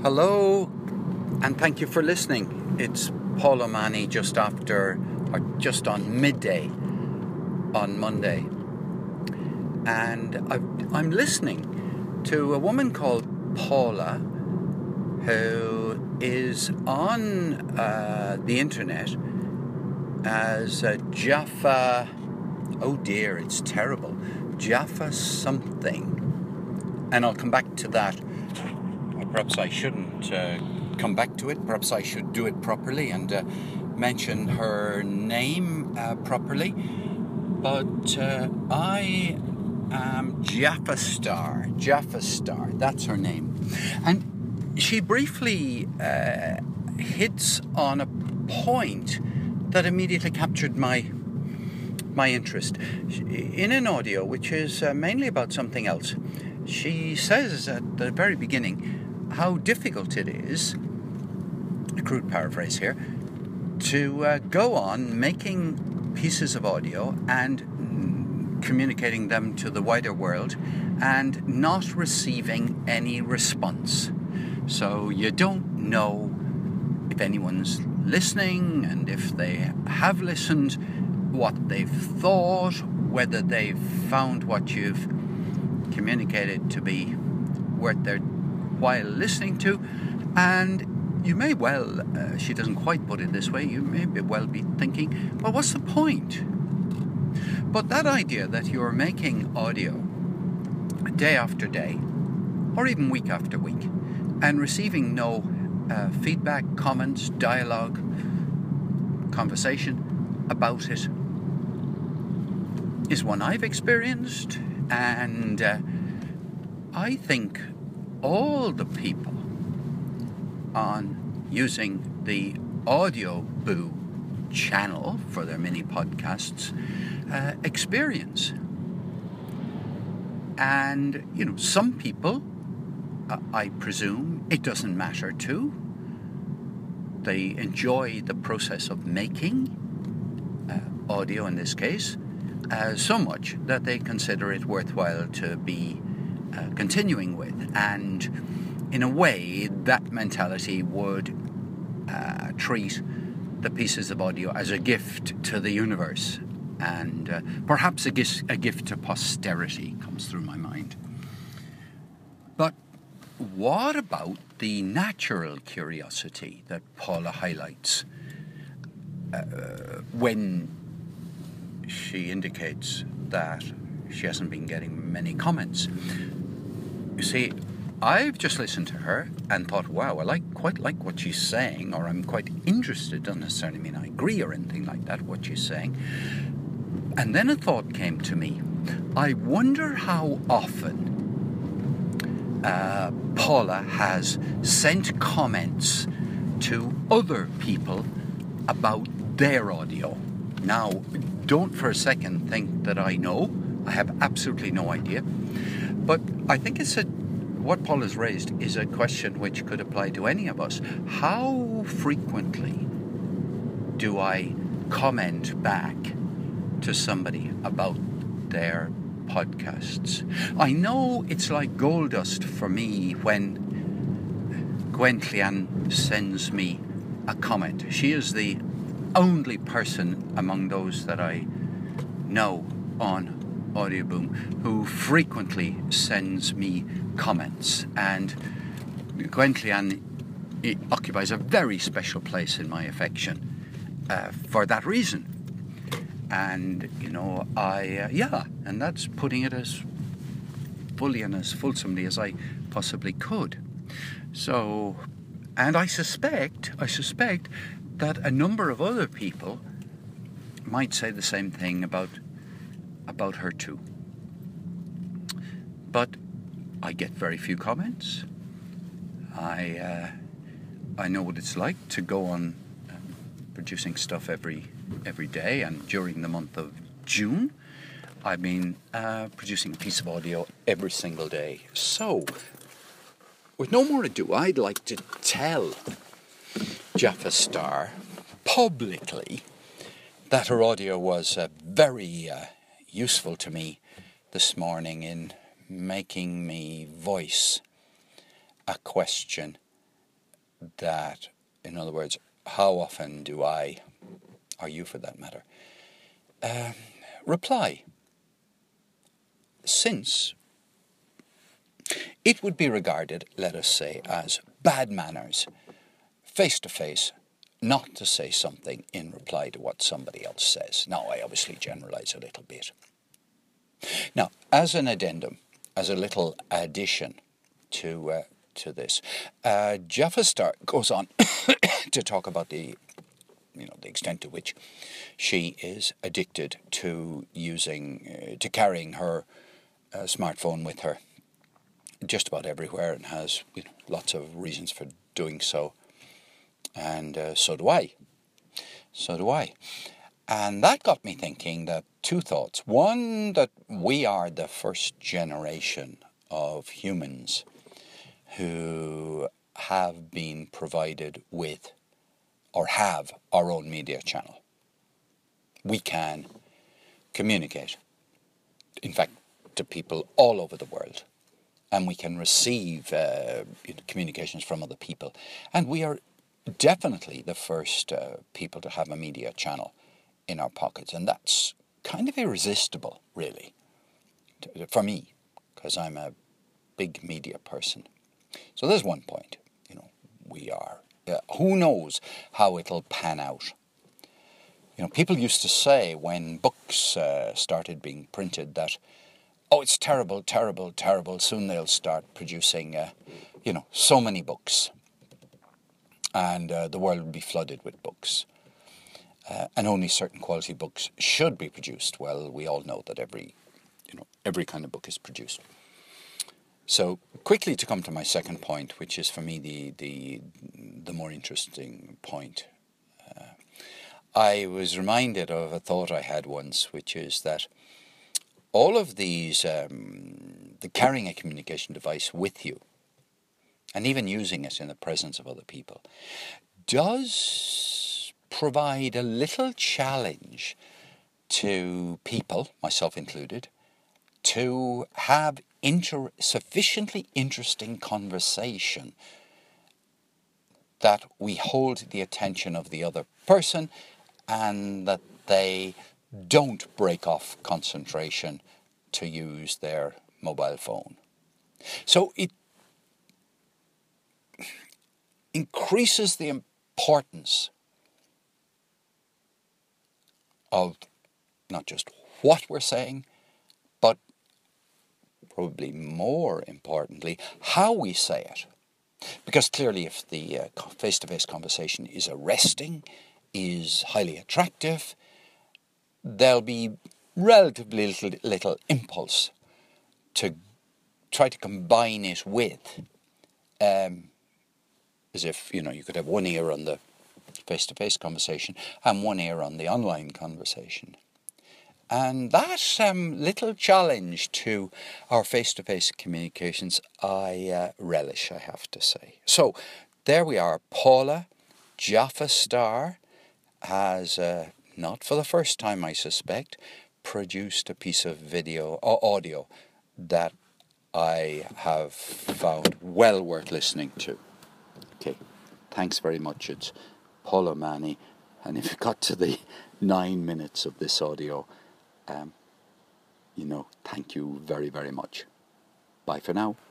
Hello, and thank you for listening. It's Paul O'Mahony just on midday on Monday. And I'm listening to a woman called Paula who is on the internet as Jaffa, oh dear, it's terrible, Jaffa something. And I'll come back to that. Perhaps I shouldn't come back to it. Perhaps I should do it properly and mention her name properly. But I am Jaffa Star, that's her name. And she briefly hits on a point that immediately captured my interest. In an audio which is mainly about something else, she says at the very beginning how difficult it is, a crude paraphrase here, to go on making pieces of audio and communicating them to the wider world and not receiving any response. So you don't know if anyone's listening, and if they have listened, what they've thought, whether they've found what you've communicated to be worth their while listening to. And you may well, she doesn't quite put it this way, you may well be thinking, well, what's the point? But that idea that you're making audio day after day, or even week after week, and receiving no feedback, comments, dialogue, conversation about it, is one I've experienced. And I think all the people on using the Audioboo channel for their mini podcasts experience. And, some people, I presume, it doesn't matter to. They enjoy the process of making audio, in this case, so much that they consider it worthwhile to be continuing with. And in a way, that mentality would treat the pieces of audio as a gift to the universe, and perhaps a gift to posterity comes through my mind. But what about the natural curiosity that Paula highlights when she indicates that she hasn't been getting many comments? You see, I've just listened to her and thought, wow, I quite like what she's saying, or I'm quite interested. Doesn't necessarily mean I agree or anything like that, what she's saying. And then a thought came to me. I wonder how often Paula has sent comments to other people about their audio. Now, don't for a second think that I know. I have absolutely no idea. But I think what Paul has raised is a question which could apply to any of us. How frequently do I comment back to somebody about their podcasts? I know it's like gold dust for me when Gwenllian sends me a comment. She is the only person among those that I know on Audioboo who frequently sends me comments, and Gwenllian occupies a very special place in my affection for that reason. And and that's putting it as fully and as fulsomely as I possibly could. So, and I suspect that a number of other people might say the same thing about her too. But I get very few comments. I know what it's like to go on producing stuff every day, and during the month of June, I've been producing a piece of audio every single day. So, with no more ado, I'd like to tell Jaffa Star publicly that her audio was very useful to me this morning in making me voice a question that, in other words, how often do I, or you for that matter, reply? Since it would be regarded, let us say, as bad manners, face to face, not to say something in reply to what somebody else says. Now, I obviously generalize a little bit. Now, as an addendum, as a little addition to this, Jaffa Star goes on to talk about the extent to which she is addicted to carrying her smartphone with her just about everywhere, and has lots of reasons for doing so. And so do I. And that got me thinking that two thoughts. One, that we are the first generation of humans who have been provided with, or have, our own media channel. We can communicate, in fact, to people all over the world. And we can receive communications from other people. And we are definitely the first people to have a media channel in our pockets. And that's kind of irresistible, really, for me, because I'm a big media person. So there's one point. We are. Who knows how it'll pan out? People used to say when books started being printed that, oh, it's terrible, terrible, terrible. Soon they'll start producing, so many books. And the world will be flooded with books. And only certain quality books should be produced. Well, we all know that every kind of book is produced. So quickly to come to my second point, which is for me the more interesting point. I was reminded of a thought I had once, which is that all of these, the carrying a communication device with you, and even using it in the presence of other people, does provide a little challenge to people, myself included, to have sufficiently interesting conversation that we hold the attention of the other person, and that they don't break off concentration to use their mobile phone. So it increases the importance of not just what we're saying, but probably more importantly, how we say it. Because clearly if the face-to-face conversation is arresting, is highly attractive, there'll be relatively little impulse to try to combine it with, as if, you could have one ear on the face-to-face conversation and one ear on the online conversation. And that little challenge to our face-to-face communications, I relish, I have to say. So, there we are. Paula Jaffa Star has, not for the first time I suspect, produced a piece of video or audio that I have found well worth listening to. Okay, thanks very much. It's Paula Manny, and if you got to the 9 minutes of this audio, thank you very, very much. Bye for now.